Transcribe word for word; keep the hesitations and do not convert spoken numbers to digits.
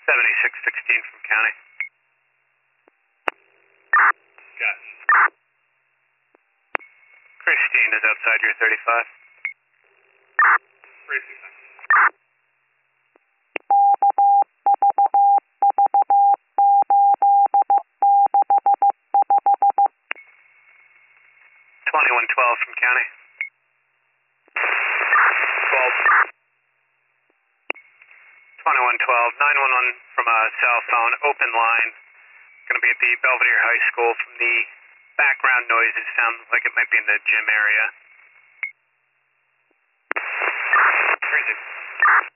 seventy-six sixteen from county. Gotcha. Christine is outside your thirty-five. Racing time. twenty-one twelve from county. twelve. twenty-one twelve, nine one one from a cell phone, open line. Going to be at the Belvedere High School. From the background noise, it sounds like it might be in the gym area. Crazy.